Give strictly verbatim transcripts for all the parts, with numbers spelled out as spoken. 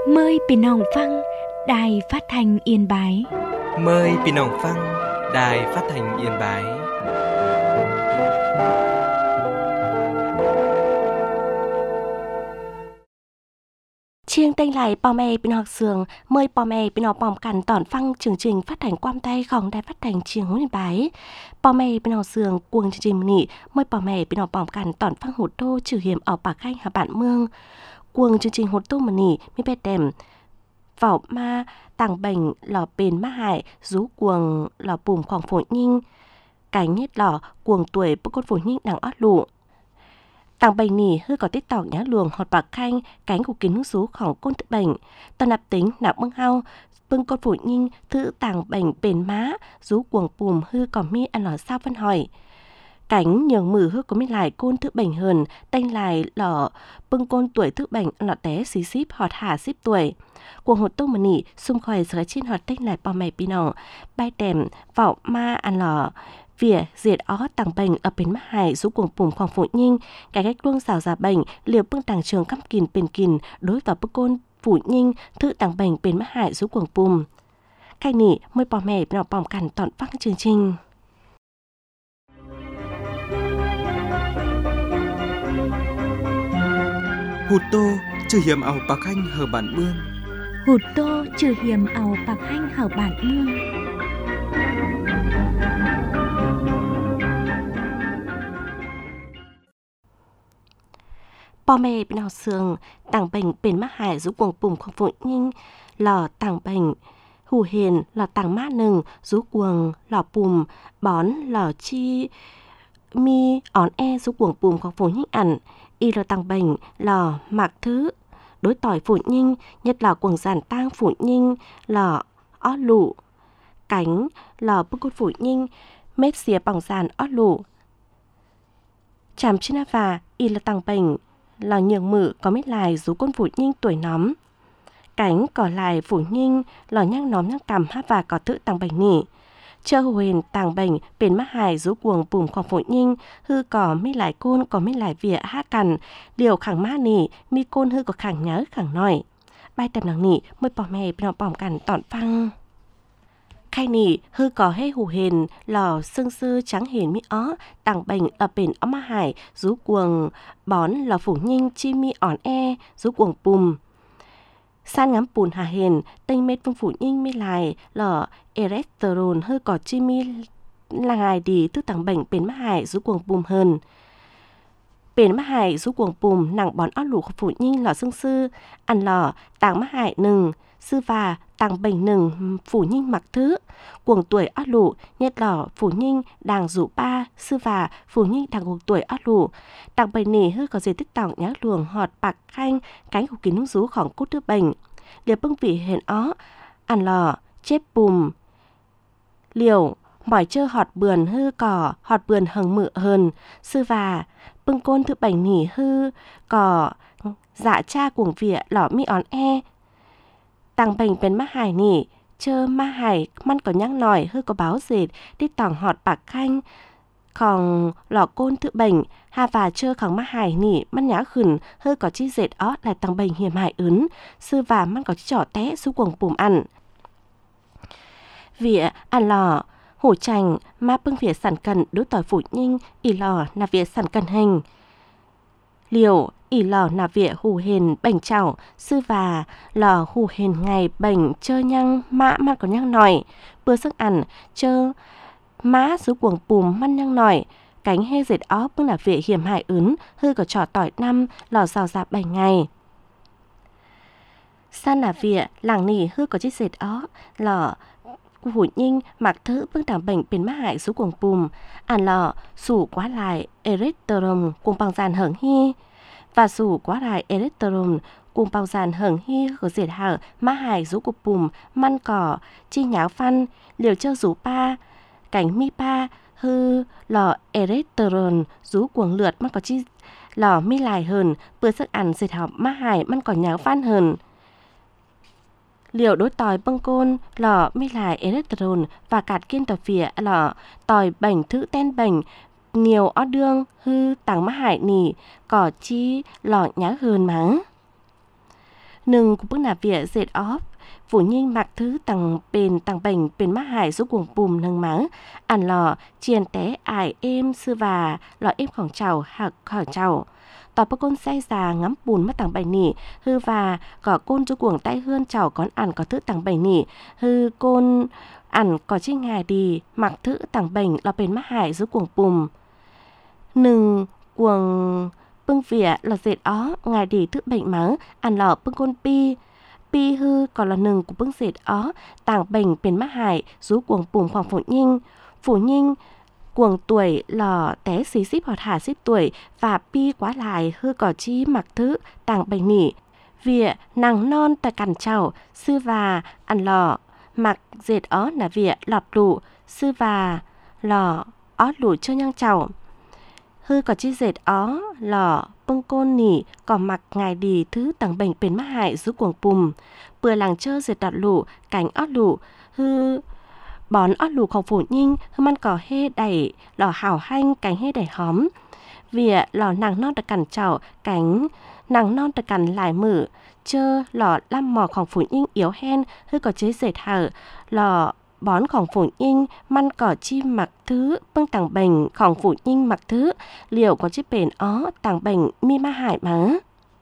Mờiพี่น้องฟังđài phát thanh Yên Bái. Mời พี่น้องฟัง Đài Phát thanh Yên Bái. Chiêng tên lại bò mẹ bên học sường, mời bò mẹ bên học bòm cằn tỏn phăng chương trình phát hành quam tayของđài phát hành chiêng Yên Bái. Bò mẹ bên học sường cuồng chương trình nị, mời bò mẹ bên học bòm cằn tỏn phăng hụt tô trừ hiểm ở bạc khanh hà bạn mương. Cuồng chương trình hụt tô mà nị, mi bẹt đèm. Vỏ ma, tàng bệnh, lò bền ma hại, rú cuồng, lò bùm khoảng phổ nhinh. Cánh nhất lò, cuồng tuổi bức con phổ nhinh đằng ót lụ. Tàng bệnh nỉ hư có tiết tỏng nhá luồng hột bạc khanh, cánh của kính rú khỏng côn tự bệnh. Tần nạp tính nạp bưng hao, bưng con phổ nhinh, thư tàng bệnh bền má, rú cuồng bùm hư có mi ăn lò sao phân hỏi. Cánh nhường mử hư có mi lại côn thức bệnh hơn, tanh lại lò bưng côn tuổi thức bệnh lọ té xí xíp họt hạ xíp tuổi. Cuồng hột tô mà nỉ, xung khỏi sở trên họt tanh lại bò mẹ bì nọ, bay đèm, vọng ma ăn lò. Vỉa, diệt ó tàng bệnh ở bên mắt hải rú cuồng bùm khoảng phụ nhinh, cái cách luông xào giả bệnh, liều bưng tàng trường căm kìn bền kìn, đối vào bức côn phụ nhinh, thư tàng bệnh bên mắt hải rú cuồng bùm. Khai nỉ, mời bò mẹ nọ bòm cằn tọn văng chương trình. Hụt tô trừ hiểm ảo bạc khanh hờ bản mương. Hụt tô trừ hiểm ảo bạc khanh hở bản mương. Bò mẹ bên học sường, tàng bệnh bên mắt hải rú cuồng bùm khoảng phụ nhinh, lò tàng bệnh, hù hền, lò tàng mát nừng, rú cuồng, lò bùm, bón, lò chi, mi, ón e, rú cuồng bùm khoảng phụ nhinh ẩn, y lò tàng bệnh, lò mạc thứ, đối tỏi phụ nhinh, nhất lò cuồng giản tang phụ nhinh, lò ót lụ, cánh, lò bức cốt phụ nhinh, mép xìa bỏng giàn ót lụ. Chàm trên và y là tàng bệnh, lò nhường mự có mít lại rú côn phụ nhinh tuổi nóm. Cánh cỏ lại phụ nhinh, lò nhang nóm nhang cầm hát và có tự tàng bệnh nỉ. Chơ huyền tàng bệnh, bền mắt hải rú cuồng bùm khoảng phụ nhinh, hư có mít lại côn có mít lại vỉa hát cằn, điều khẳng mát nỉ, mi côn hư có khẳng nhớ khẳng nổi. Bài tập nắng nỉ, môi bò mẹ bên bòm cằn tọn phăng. Khai nỉ, hư có hê hù hền, lò sương sư trắng hền mi ó, tàng bệnh ở bền ó ma hải, rú cuồng, bón lò phủ nhinh chi mi ỏn e, rú cuồng bùm. San ngắm bùn hà hền, tênh mết vương phủ nhinh mi lại, lò eresterol hư có chi mi là ngài đi tư tàng bệnh bền mắt hải, rú cuồng bùm hơn. Bền mắt hải, rú cuồng bùm, nặng bón ót lũ phủ nhinh lò sương sư, ăn lò, tàng mắt hải nừng, sư và tàng bệnh nừng phủ nhinh mặc thứ, cuồng tuổi ót lụ, nhất lò phủ nhinh đàng rủ ba, sư và phủ nhinh đàng cuồng tuổi ót lụ. Tàng bệnh nỉ hư có gì tích tỏng nhá luồng họt bạc khanh, cánh của kính rú khỏng cút đứa bệnh. Liều bưng vị hền ó, ăn lò, chép bùm. Liều, mỏi chơ họt bườn hư cỏ, họt bườn hằng mự hơn, sư và bưng côn thứ bệnh nỉ hư, cỏ, dạ cha cuồng vỉa lỏ mi ón e. Tàng bệnh bên mắt hải nỉ, chơ ma hải măn có nhắc nổi hư có báo dệt, đi tỏng họt bạc khanh, còn lọ côn tự bệnh, hà và chơ khẳng mắt hải nỉ, măn nhá khửn, hư có chi dệt ó lại tàng bệnh hiểm hại ướn, sư và măn có chi trỏ té xu cuồng bùm ăn. Vỉa, ăn lò, hổ chành, ma bưng vỉa sản cần đối tỏi phủ nhinh, ỉ lò là vỉa sản cần hình. Liều, ỉ lò là vỉa hù hền bệnh chảo, sư và lò hù hền ngày bệnh chơ nhăng mã măn có nhăng nổi, bữa sức ăn chơ má rú cuồng bùm măn nhăng nổi, cánh hê dệt ó bưng là vỉa hiểm hại ướn, hư có trò tỏi năm, lò rào rạp bảy ngày. San là vỉa, làng nỉ hư có chiếc dệt ó, lò hủ nhinh mặc thứ bưng tàng bệnh bên mắt hại rú cuồng bùm, ăn lò sủ quá lại erythrom cùng bằng giàn hởng hi. Và dù quá lại erythrom cùng bao dàn hởng hi của diệt hở má hải rú cục bùm măn cỏ chi nháo phân liều chơ rú pa cánh mi pa hư lò erythrom rú cuồng lượt măn có chi lò mi lại hơn bữa sức ăn diệt hở má hải măn cỏ nháo phân hơn. Liều đối tỏi bông côn lò mi lại erythrom và cạt kiên tỏi phỉa lò tỏi bệnh thứ ten bệnh nhiều ó đương hư tàng mắt hải nỉ cỏ chi lọ nhá hơn má. Nừng của bước nà vỉa dệt óp phủ nhiên mặc thứ tầng bền tầng bềnh bền mắt hải giúp cuồng bùm nâng mắng ăn lò chiên té ải êm sư và lò êmของเจ้า หัก khỏi เจ้า ต่อประก้นไส้สาง้ำปูนมาต่างใบหนีฮือว่าก่อก้นจุกวงใต้เฮือนเจ้าก้อนอันก่อทึต่างใบหนีฮือก้นอันก่อชิ่งงายดีหมักทึต่างใบเราเป็นมะหายซุกวงปุ่มหนึ่งกวงปึ้งเวียเราเสร็จอ้องายดีทึเบ่งมังอันหล่อปึ้งก้นปีปีฮือก่อนละหนึ่งกูปึ้งเสร็จอ้อต่างเบ่งเป็นมะหายซุกวงปุ่มของฝูยิ่งฝูยิ่งกวงtuổi lò té xí xíp hoặc thả xíp tuổi và pi quá lại hư cỏ chi mặc thứ tàng bành nỉ vỉa nàng non tại cằn chảo sư và ăn lò mặc dệt ó là vỉa lọt lụ sư và lò ó lụ cho nhang chảo hư cỏ chi dệt ó lò bưng côn nỉ cỏ mặc ngài đi thứ tàng bành bền mắc hại giúp cuồng pùm bừa làng chơ dệt đọt lụ cánh ó lụ hư bón ót lùของphủยิ่งคือมันก่อเฮไดหล่อห่าวหั่งcảnhเฮไดหอมเวียหล่อนางนอนตะกันเจ้าcảnhนางนอนตะกันหลายมือเจอหล่อล่ำหมอของphủยิ่งเอียวแห้นคือก่อเจ๊เศษเหอหล่อบอนของphủยิ่งมันก่อchiหมักthứปึ้งต่างเบ่งของphủยิ่งหมักthứเหลี่ยวก่อchiเป็นอ้อต่างเบ่งมีมาหายมั้ง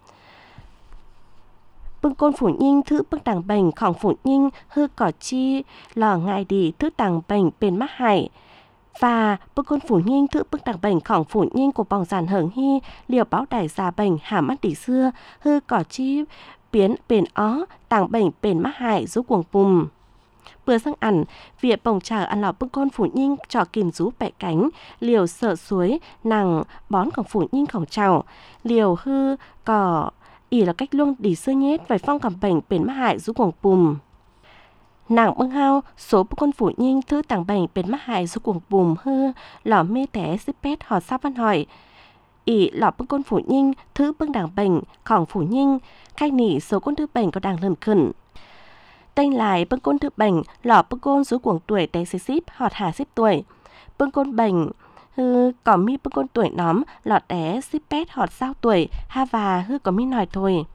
ปึ้งก้นฝูยิ่งถือปึ้งต่างเบ่งของฝูยิ่งฮือก่อชีหล่อง่ายดีถือต่างเบ่งเป็นมะไห่ฝ่าปึ้งก้นฝูยิ่งถือปึ้งต่างเบ่งของฝูยิ่งcủa bòng giàn hưởng hy liều báo đài giàเบ่งหาmắt đỉ xưaฮือก่อชีbiếnเป็นอ้อต่างเบ่งเป็นมะไห่giúp cuồngปุ่มเปื่อsang ăn việc bồng chờ ăn lò bưng con phủยิ่งtrò kìm rú bẹ cánh liều sợ suối nàng bónของphủยิ่งของเจ้าliều hưก่อý là cách luôn đi xưa nhét phải phong cảm bệnhเป็นมะหายgiúp cuồng pùm nàng bưng hao số bức con phủยิ่งthứ tàng bệnhเป็นมะหายgiúp cuồng pùm hư lò mê té xếp pét họ sao văn hỏi ý lò bưng con phủยิ่งthứ bưng đảng bệnhของphủยิ่งkhai nỉ số con thứ bệnh có đảng lần khẩn tên lại bưng con thứ bệnh lò bưng con giúp cuồng tuổi té xếp xếp họ thả xếp tuổi bưng con bệnh hư có mi bưng con tuổi nóm lọt té xếp pét họt sao tuổi ha và hư có mi nói thôi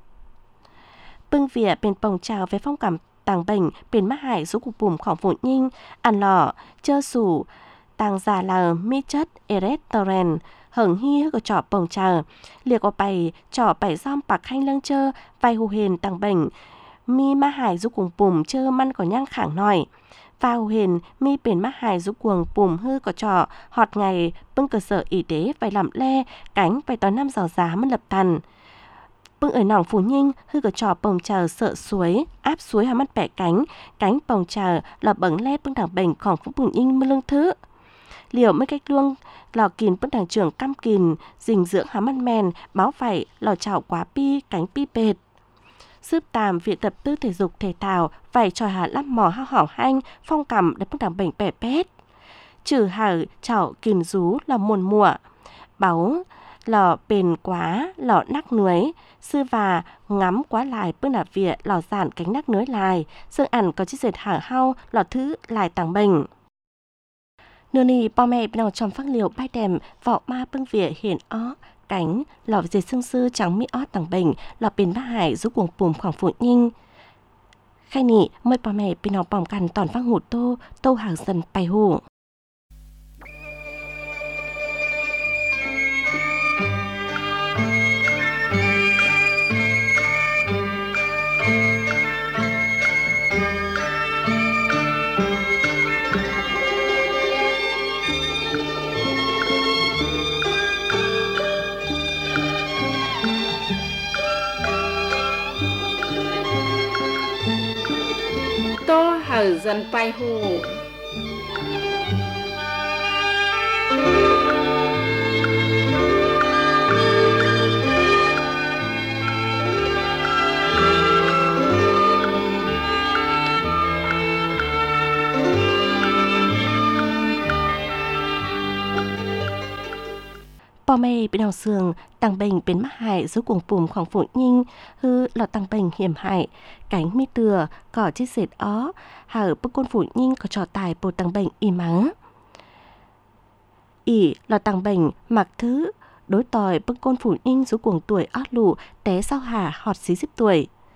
bưng vỉaเป็นปงchào về phong cảm tàng bệnh เป็นมะหายgiúp cuộc bùmของphụยิ่งăn lọ chơ sủ tàng giả là mi chất eretoren hưởng hi hư có trọ pồng chào liệt có bày trọ bày giom bạc hanh lưng chơ vài hù hền tàng bệnh mi mะหายgiúp cuộc bùm chơมันcó nhang khẳng nói và hù hền miเป็นมะหายgiúp cuồng bùm hư có trọ họt ngày bưng cơ sở y tế phải làm le cánh phải tỏ năm giờ giá mất lập tàn bưng ở nòng phủยิ่งhư có trọ bồng chờ sợ suối áp suối hà mắt bẻ cánh cánh bồng chờ là bẩn le bưng đảng bệnhของphủ bùnยิ่งmất lương thứ liều mấy cách luông lò kìn bưng đảng trưởng căm kìn dình dưỡng hà mắt men báo phải lò chảo quá pi cánh pi bệt Sướp tàm việc tập tư thể dục thể thao phải trò hạ lắp mò hao hỏng hanh phong cầm để bưng đảng bệnh bẻ pét trừ hở chảo kìm rú là muôn mùa báo lò bền quá lò nắc nuối sư và ngắm quá lại bưng đạp vỉa lò giản cánh nắc nuối lại dương ẩn có chiếc dệt hở hao lò thứ lại tàng bệnh nửa nì bò mẹ bên nào trong phát liệu bay đèm vọ ma bưng vỉa hiển ó cánh lò dệt xương sư trắng mi ót tàng bệnh lò bền bá hải giúp cuồng pùm khoảng phụยิ่ng khai nị mời bò mẹ bên nào bòmกันตอนฟังหูโตโตห่างdầnไปหู hở dần bay hù. Bò mê bên đầu sườn, tăng bình bên mắc hại dưới cuồng phùm khoảng phụ nhinh, hư lọt tăng bình hiểm hại, cánh mi từa, cỏ chiếc dệt ó, hở bức côn phụ nhinh có trò tài bồ tăng bình y mắng. ỉ lọt tăng bình mặc thứ, đối tòi bức côn phụ nhinh dưới cuồng tuổi ót lụ, té sau hà họt xí xíp tuổi.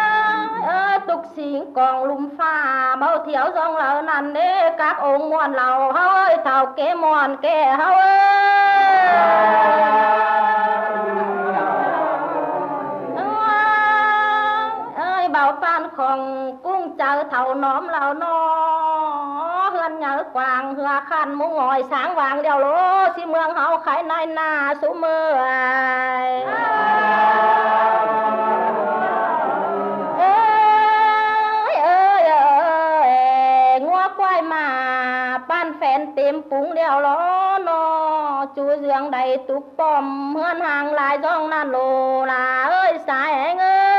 còn lùm pha bao thiếu dòng lỡ nàn đế các ông muôn lầu hao ơi thảo kế muôn kê hao ơi ơi bảo phan khòng cung chờ thầu nóm lầu nó hươn nhớ quàng hừa khăn mu ngồi sáng vàng đèo lỗ xi mương hao khái nai na số mưa ơi ơi ơi ngua quay mà ban phèn tìm púng đèo lỗ nó chú dương đầy túp bom hươn hàng lại dòng nan lô là ơi sai anh ơi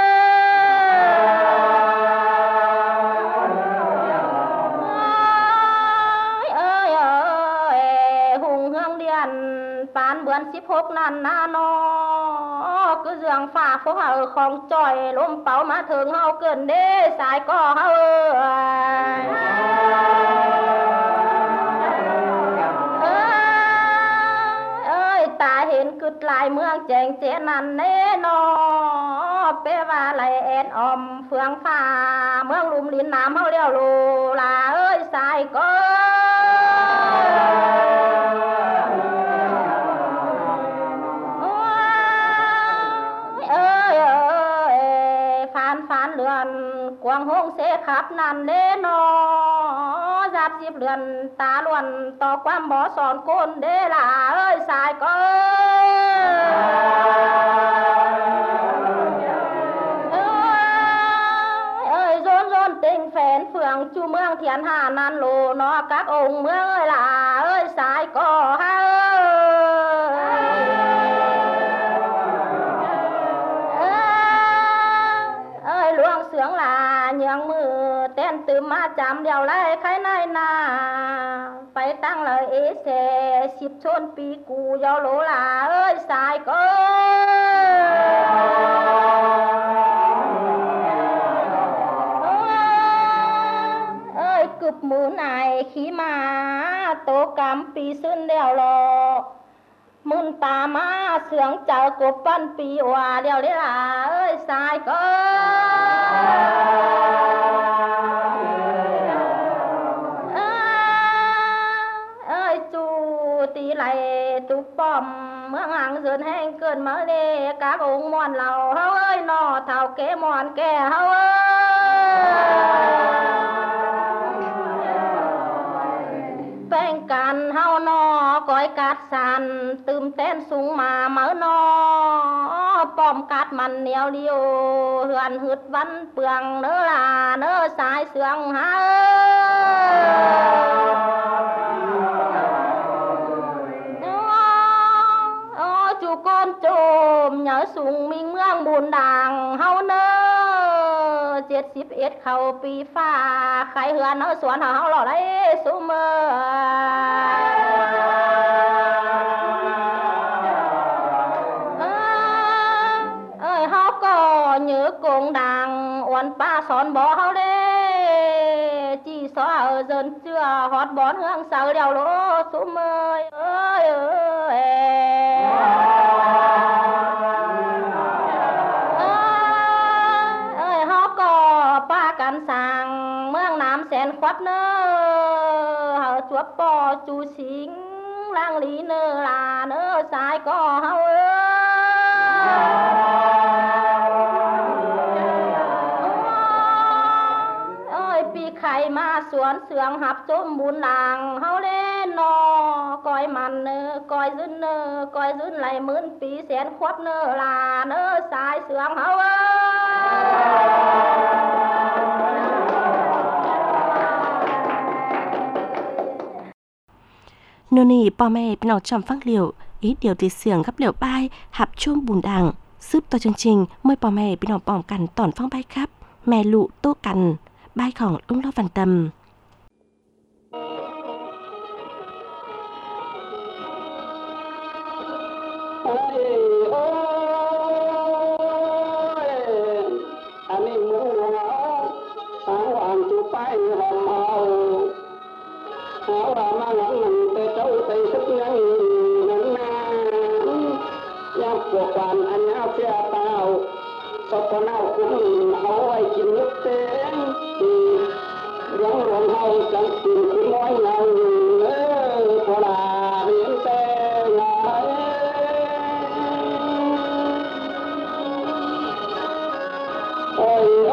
bán bướn ship hộp nàn na nó cứ giường phà phố hờ không tròi lôm báo mà thường hao cơn đê sai có hao ơi ơi ta hiện cứt lại mương chèn chế nàn nê nó bê và lại én om phương phà mương lùm lín nám hao đeo lù là ơi sai có quang hông sẽ khắp nàn đế nó giáp dịp lượn ta luôn to quam bó sòn côn đế là ơi sai có ơi rôn rôn tình phèn phường chu mương thiên hà nàn lô nó các ông mương ơi là ơi sai có ha sướng là nhường mưa tên từ ma chạm đèo lại khai này na phải tăng lời ý xe ship chôn pi cù giao lỗ là ơi sai có ơi cụp mũ này khi mà tố cam pi sơn đèo lò môn ta má sướng chờ của pan pi hòa đèo đấy là ơi sai có ơi chú tí lại chú bom mương hàng dần heng cơn mở đê các ông mòn lầu hao ơi nó thảo kế mòn kè hao ơi bèn càn hao nó cõi cát sàn tươm tên súng mà mở nó bom cát mặn neo liêu hườn hụt văn bường nữa là nữa sai sương ha ơi chú con trồm nhớ súng mình mương buồn đàng hao nơ chết ship ít khẩu pi pha khai hườn nó xuống hao lò đấy số mơ ơi hao có nhớ cùng đàng uốn pa son bó hao đê chỉ xóa ở dần chưa hót bón hương sầu đèo lỗ số mơ ơi ơi cắn sang mương nam sen khoát nơ hở chuột bò chú xính lang lý nơ là nơ sai có hao ơi pi khay mà xuống sương hạp chôm bún làng hao lên nó coi màn nơ coi dưng nơ coi dưng lại mướn pi sen khoát nơ là nơ sai sương hao nô nì bò mẹ bên nào chọn phát liệu ý điều tì xiềng gấp liệu bay hạp chôm bùn đàng giúp to chương trình mời bò mẹ bên nào bòm cằn tỏn phong bay khắp mẹ lụ tô cằn bay khỏng ông lo văn tầm sau con nào cũng hậu ai chim nước tên rong rong hậu chẳng tìm cũng nói nhau nữa có là biển tê ngài ôi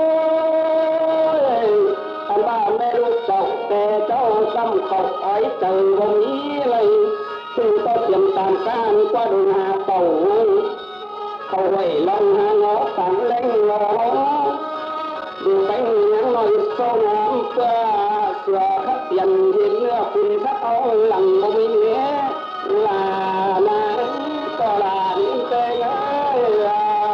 ôi anh ba mẹ lúc chọc tè cháu tâm khóc ấy trời không ý lấy từ to tiềm tàn can qua đường hà tàu khẩu huệ lòng hà ngõ tàn lên ngõ đường bánh nhắn nói sâu nám qua sửa khắc tiền hiện nữaคุณkhắc áo lằng một mình nhé là là có là những cái ơi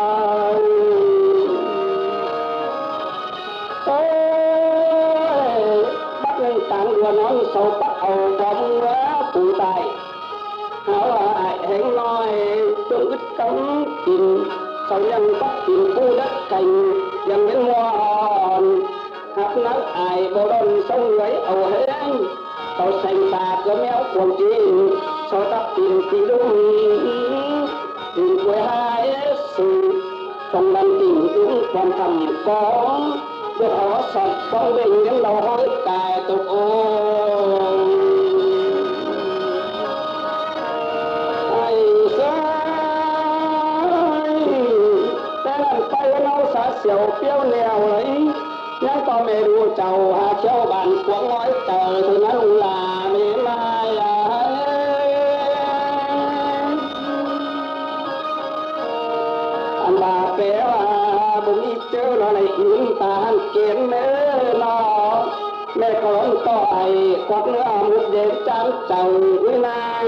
ôi bắt lên tàn đùa nón sâu bắt hầu bóng phụ tài hảo ai hẹn nói tương ích cấm tìm sau nhân bắt tìm khu đất cành dần đến hoa hòn hạt nắng ai bộ đồn sông lưới ầu hến tàu xanh tà cơ méo quần chim sau tắt tìm tìm đúng tìm quê hai sự trong lần tìm đúng quan thầm có được họ sọt con bình những đầu hối cài tục ôi siêu phiêu nèo ấy nhắn to mẹ đua chầu hà châu bàn quảng ngói tờ thì nó là mẹ mai à anh bà bé à bụng ít chớ nó này những ta kiến nữa nó mẹ con to ai quạt nữa một đêm trắng chầu với na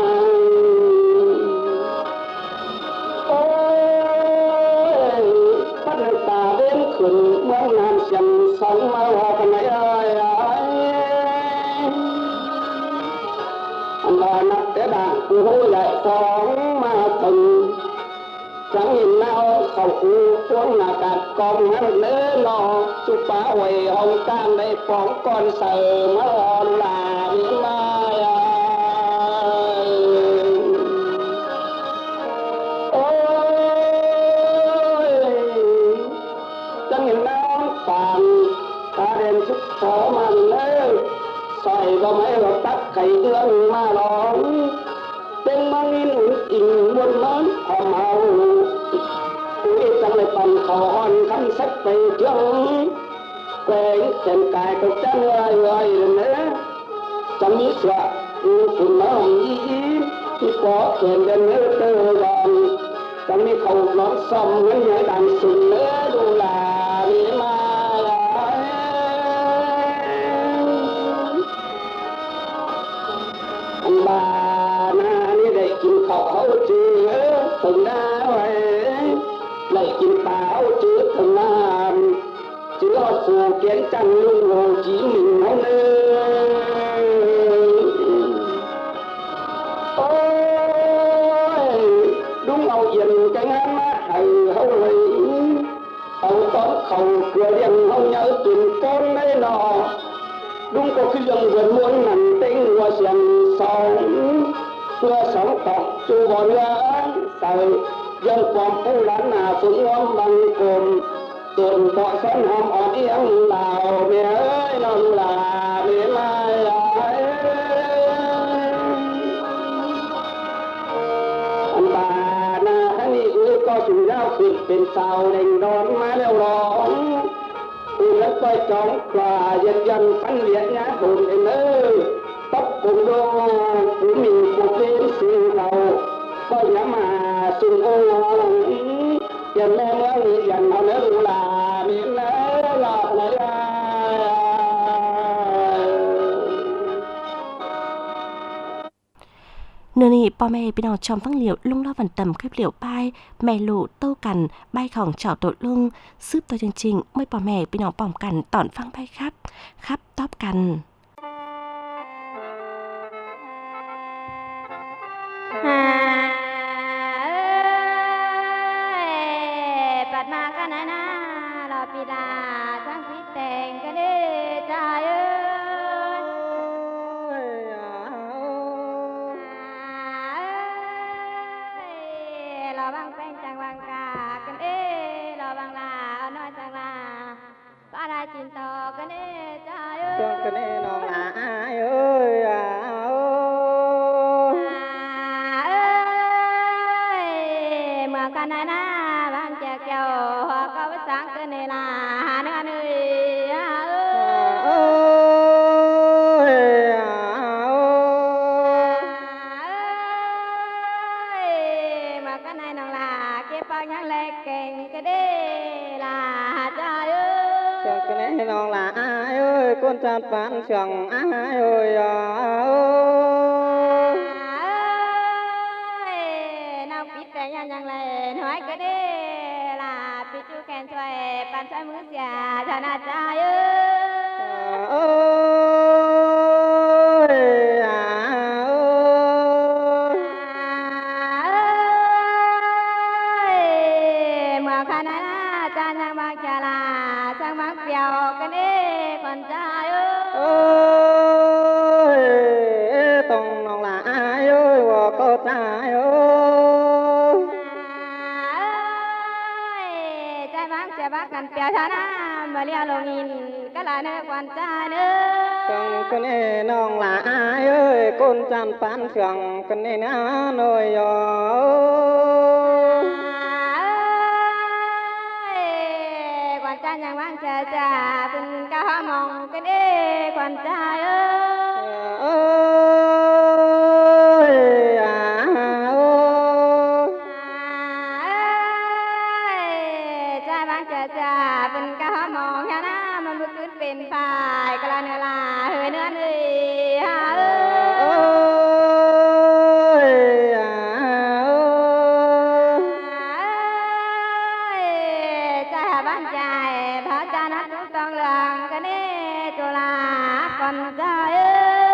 ta đến khẩn mong nam xem sống mà hoa cái này ơi anh bà nắp để bạn hối lại phóng mà từng chẳng nhìn nào khẩu cuốn là cả con hắn nữa lo chụp phá huệ hồng can đây phóng con sờ mà lo là miếng mai ta đem sức phó mà nêu xoay vào mấy hợp tác khẩy tương mà lón tên mang in ủng tình buôn món họ màu quý chẳng lại bằng khổ hòn khăn sách về chương quê kèm cài cực chân người người nữa chẳng biết sợ phùn nó hồng ý khi có kèm đến nữa tư gòn chẳng biết khẩu lón xong với nhảy đàn sừng nữa đủ là vì mà bà na ni để kim khẩu hậu chữ từng na vậy lại kim bảo chữ từng na chữ họ phù kiến trăng luôn hồ chí minh hậu nơi ôi đúng hậu yên cái ngán má hầy hậu lì hậu tóm khẩu cửa điện hậu nhớ tìm con mấy nọ đúng có khi dòng vườn muôn nằm tên hoa xiềng sống hoa sống tọc chu bò nữa sợi dân quảng phu lán là phương ngóm bằng cồn tuần tọa sen hòm ọt yếm lào mẹ ơi nó là mẹ mai ơi anh bà na hắn đi ư có chủ giao khuyệt bên sau đành đón má leo đón đất coi trống và dân dân phán liệt nhá hồn đến nơi tóc cùng đô của mình cuộc đến sự đầu coi nhá mà sung ô dân mẹ mơ nghĩ dần họ nữa là miễn nỡ lọt này nơi nàyพ่อแม่พี่น้องชมฟังเหลียวลุงเล่าวันต่ำคลิปเหลียวป้ายแม่ลูโต้กันใบของเจ้าตัวลุงซืบตัวจริงๆไม่พ่อแม่พี่น้องป้อมกันตอนฟังไปครับครับตอบกันปัดมากันนะนะเราปีดาทั้งที่แต่งกันได้ใจเอ้เราบางแป้งจังวังกากันเอ้เรา ra chín tò cái nê cha ơi Sương cái nê nòng là ai ơi à ơi ơi mà cái này na vang chè kêu hoa cao với sáng cái này là hà nước anh ơi ơi à ơi mà cái này nó là cái bao nhang lệ kèn cái đê là trời ơi Sương cái nê nòng là ai ơi con tràn phán sương ai ơi à ơi nào biết cái nhang nhang lệ nói cái đê là bị chú kèn xoay bàn xoay mũi xà cho nó trời ơi ơi à ơi mà khả năng là cha nhang bác cha là sang bác bèo cái đê còn trời ơi tông nòng là ai ơi và có trai ơi trai bác cha bác cần bèo cho nó mà lia lồng nhìn cái là nơi còn trai nữa Sương cái này nòng là ai ơi con chăn phán sương cái này nó nồi rồi quan trai nhang bác cha cha tình cao mong cái đê quan trai ơi ơi à ơi trai bác cha cha tình cao mong cho nó mà bướcขึ้นเป็นฝ่ายก็ละเนื้อลาเฮ้ยเนื้อเอ้ยฮะเอ้ย ơi à ơi trai hà bán trai phá cha nó cũng toàn lượng cái này chỗ là còn trai ơi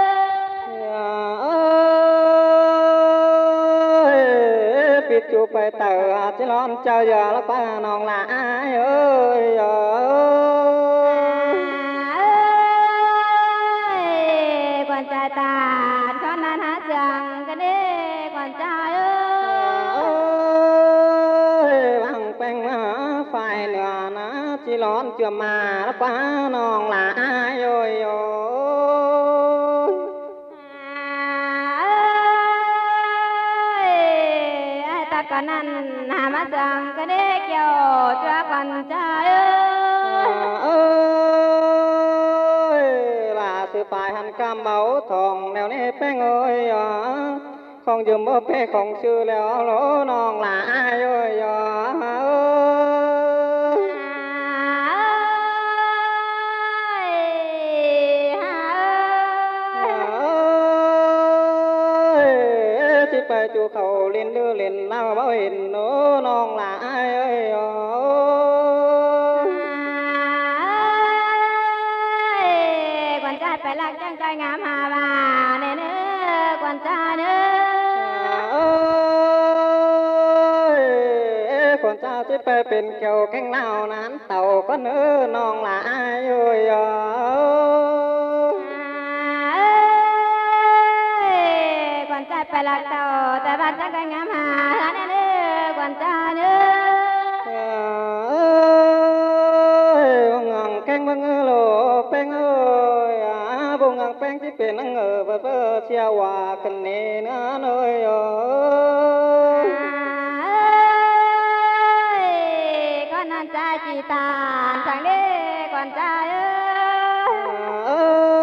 ơi biết chú phải tờ chỉ lon chờ giờ nó qua nòng là ai ơi ơi quan trai tàn con nan hát giang cái này quan trai ơi ơi bằng bèn phải nữa nó chỉ lon chưa mà nó qua nòng là ai ơi ai ta còn ăn hà mắt giang cái này kêu cho quan trai ơi ơi là sự phải hành cam máu thòng nèo nê bèn ơi không dùm bơ bê không sư lèo lỗ nòng là ai ơi chỉ phải chú khẩu lên đưa lên lao bảo hình nô nòng là ai ơi quan trai phải lạc trang trai ngắm hà bà nè nữa quan trai nữa ơi con trai chỉ phảiเป็นเกี่ยวแข้งlaoนั้นเต่าก็เนื้อนองละอายเอ้ย quan trai phải lạc tàuแต่บ้านจะกันงามหาแน่nữa quan trai nữa ơi bông ngang canh bông ngơ lô beng ơi à bông ngang beng chỉเป็นนังเออเบอเชียว่าคันเนนะเอ้ย con ăn trai chỉ tàn chẳng đi quan trai ơi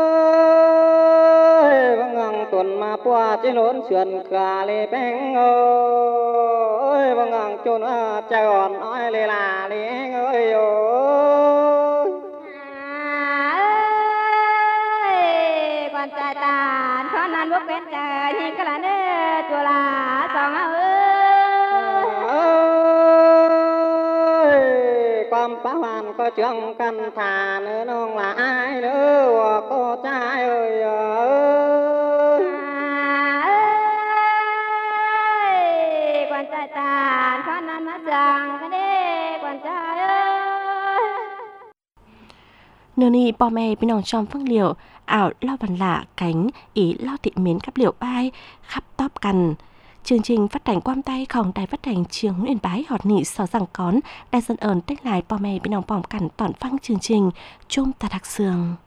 ơi bông ngang tuần mà qua chỉ lớn sườn cả lê beng ơi bông ngang chôn cha gòn nói lê là lê ơi quan trai tàn con ăn bốc bên trời thì cái là nơi chùa là sòng ơi ความป้าวันก็เชื่องกันทาเนื้อน้องละอายเนื้อว่าก็ใจเอ้ยเอ้ย quan trai tàn con ăn mắt giang cái đi quan trai ơi เนื้อนี้พ่อแม่พี่น้องชอมฟังเหลียวอ่าวเล่าบันละแข็งอีเล่าติดเหม็นกับเหลียวป้ายขับตอบกัน chương trình phát thanh quam tayของđài phát thanh Trường Yên Bái họt nị sò rằng cón đài dân ơn tách lại bò mè bên nòng bòm cằn tỏn phăng chương trình chung ta đặc sường.